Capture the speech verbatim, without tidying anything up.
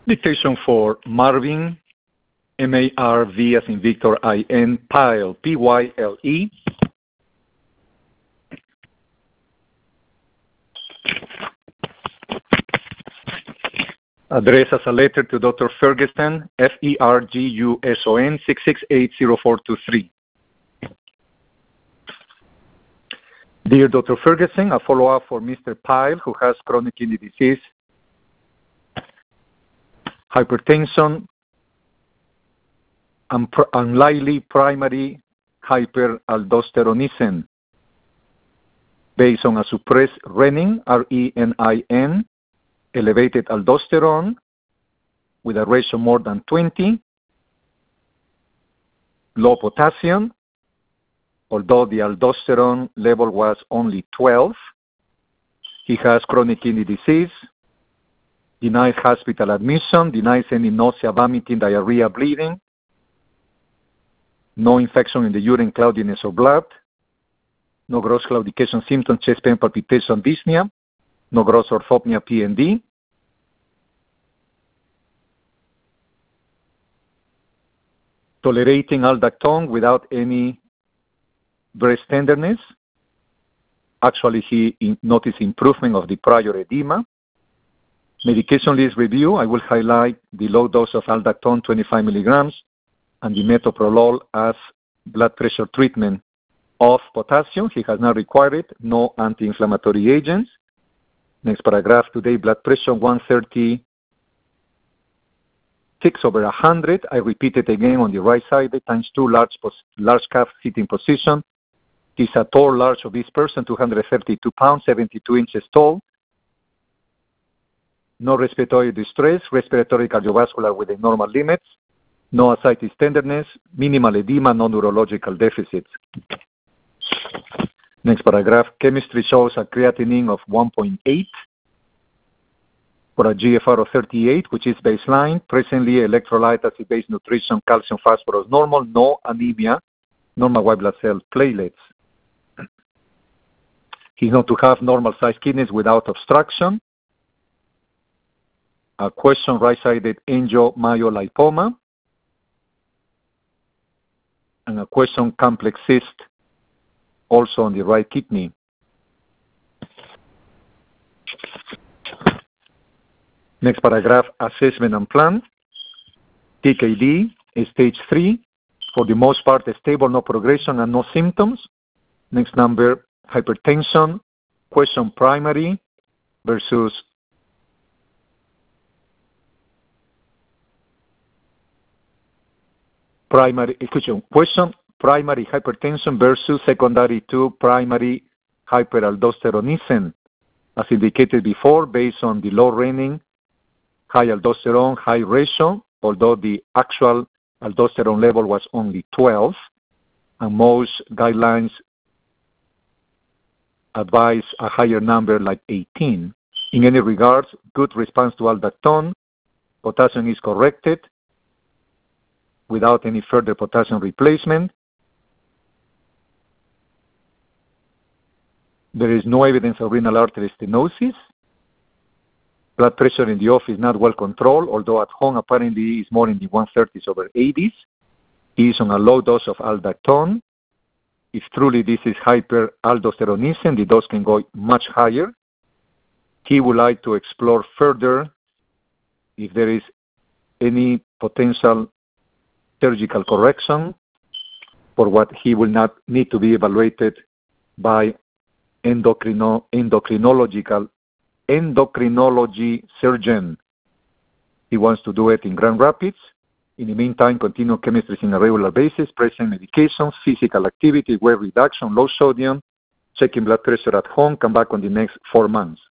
Dictation for Marvin, M A R V as in Victor, I N, Pyle, P Y L E. Address as a letter to Doctor Ferguson, F E R G U S O N, six six eight zero four two three. Dear Doctor Ferguson, a follow-up for Mister Pyle, who has chronic kidney disease, hypertension, and pr unlikely primary hyperaldosteronism based on a suppressed renin, R E N I N, elevated aldosterone with a ratio more than twenty, low potassium, although the aldosterone level was only twelve. He has chronic kidney disease, denies hospital admission, denies any nausea, vomiting, diarrhea, bleeding, no infection in the urine, cloudiness or blood, no gross claudication symptoms, chest pain, palpitation, dyspnea, no gross orthopnea, P N D. Tolerating aldactone without any breast tenderness. Actually, he in noticed improvement of the prior edema. Medication list review, I will highlight the low dose of aldactone, twenty-five milligrams, and the metoprolol as blood pressure treatment of potassium. He has not required it, no anti-inflammatory agents. Next paragraph, today blood pressure one thirty-six over one hundred. I repeat it again on the right side, times two, large, large calf sitting position. He's a tall, large, obese person, two hundred thirty-two pounds, seventy-two inches tall. No respiratory distress, respiratory cardiovascular within normal limits, no ascites tenderness, minimal edema, no neurological deficits. Next paragraph, chemistry shows a creatinine of one point eight for a G F R of thirty-eight, which is baseline. Presently, electrolyte, acid-base nutrition, calcium, phosphorus, normal, no anemia, normal white blood cell platelets. He's known to have normal-sized kidneys without obstruction. A question, right-sided angiomyolipoma. And a question, complex cyst, also on the right kidney. Next paragraph, assessment and plan. T K D is stage three. For the most part, stable, no progression and no symptoms. Next number, hypertension. Question, primary versus primary, question, question, primary hypertension versus secondary to primary hyperaldosteronism. As indicated before, based on the low renin, high aldosterone, high ratio, although the actual aldosterone level was only twelve, and most guidelines advise a higher number like eighteen. In any regards, good response to aldactone. Potassium is corrected without any further potassium replacement. There is no evidence of renal artery stenosis. Blood pressure in the office is not well controlled, although at home apparently is more in the one thirties over eighties. He is on a low dose of aldactone. If truly this is hyperaldosteronism, the dose can go much higher. He would like to explore further if there is any potential surgical correction for what he will not need to be evaluated by endocrino, endocrinological endocrinology surgeon. He wants to do it in Grand Rapids. In the meantime, continue chemistry on a regular basis, present medications, physical activity, weight reduction, low sodium, checking blood pressure at home, come back on the next four months.